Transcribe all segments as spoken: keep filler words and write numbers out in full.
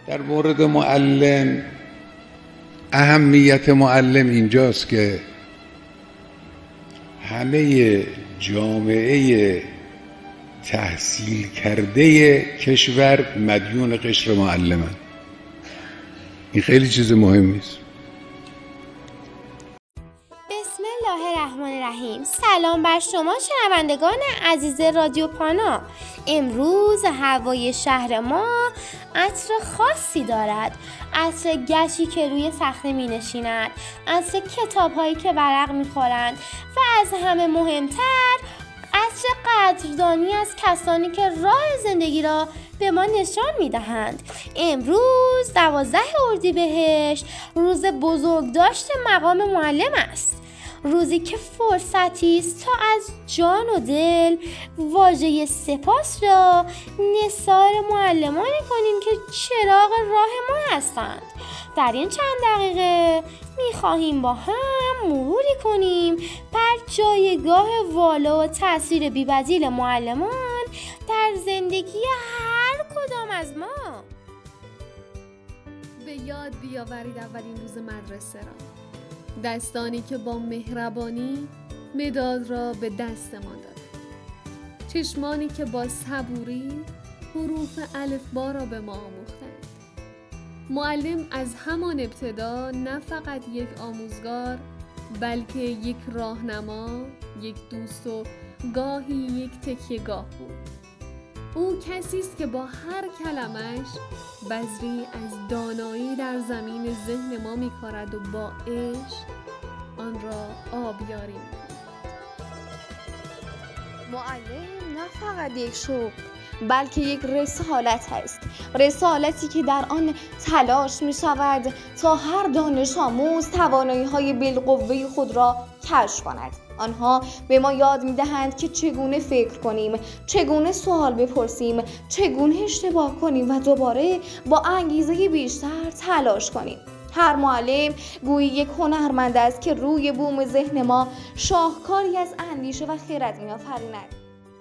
در مورد معلم، اهمیت معلم اینجاست که همه جامعه تحصیل کرده کشور مدیون قشر معلمن. این خیلی چیز مهمی است. بسم الله الرحمن الرحیم. سلام بر شما شنوندگان عزیز رادیو پانا. امروز هوای شهر ما عطر خاصی دارد، عطر گچی که روی صخره می نشیند، عطر کتاب هایی که ورق می خورند و از همه مهمتر عطر قدردانی از کسانی که راه زندگی را به ما نشان می دهند. امروز دوازده اردیبهشت روز بزرگداشت مقام معلم است، روزی که فرصتی است تا از جان و دل واژه سپاس را نثار معلمانی کنیم که چراغ راه ما هستند. در این چند دقیقه می‌خواهیم با هم مروری کنیم بر جایگاه والا و تأثیر بی‌بدیل معلمان در زندگی هر کدام از ما. به یاد بیاورید اولین روز مدرسه را، دستانی که با مهربانی مداد را به دستمان داد، چشمانی که با صبوری حروف الفبا را به ما آموختند. معلم از همان ابتدا نه فقط یک آموزگار، بلکه یک راهنما، یک دوست و گاهی یک تکیه‌گاه بود. او کسی است که با هر کلمش بذری از دانایی در زمین ذهن ما می‌کارد و با عشق آن را آبیاری می‌کند. معلم نه فقط یک شغل، بلکه یک رسالت است، رسالتی که در آن تلاش می شود تا هر دانش آموز توانایی های بالقوه خود را کشف کند. آنها به ما یاد می دهند که چگونه فکر کنیم، چگونه سوال بپرسیم، چگونه اشتباه کنیم و دوباره با انگیزه بیشتر تلاش کنیم. هر معلم گویی یک هنرمند است که روی بوم ذهن ما شاهکاری از اندیشه و خرد می آفریند.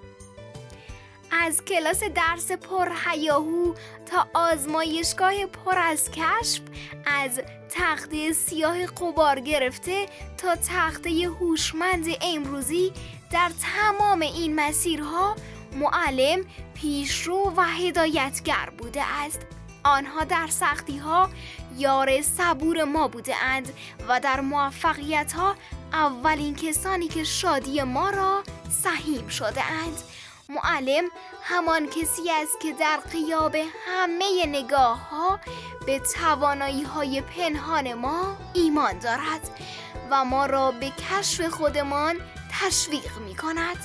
از کلاس درس پر هیاهو تا آزمایشگاه پر از کشف، از تخته سیاه غبار گرفته تا تخته هوشمند امروزی، در تمام این مسیرها معلم پیشرو و هدایتگر بوده است. آنها در سختی‌ها یار صبور ما بوده اند و در موفقیت‌ها اولین کسانی که شادی ما را سهیم شده اند. معلم همان کسی است که در غیاب همه نگاه ها به توانایی های پنهان ما ایمان دارد و ما را به کشف خودمان تشویق می کند.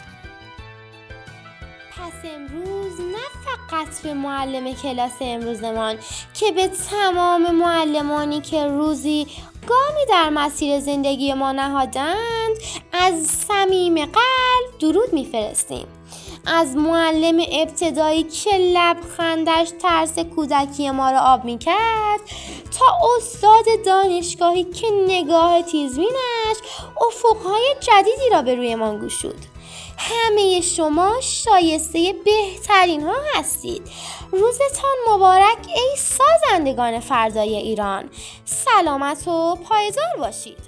پس امروز نه فقط به معلم کلاس امروزمان که به تمام معلمانی که روزی گامی در مسیر زندگی ما نهادند از صمیم قلب درود می‌فرستیم. از معلم ابتدایی که لبخندش ترس کودکی ما را آب می‌کرد تا استاد دانشگاهی که نگاه تیزبینش افق‌های جدیدی را به رویمان گشود. همه شما شایسته بهترین ها هستید. روزتان مبارک ای سازندگان فردای ایران. سلامت و پایدار باشید.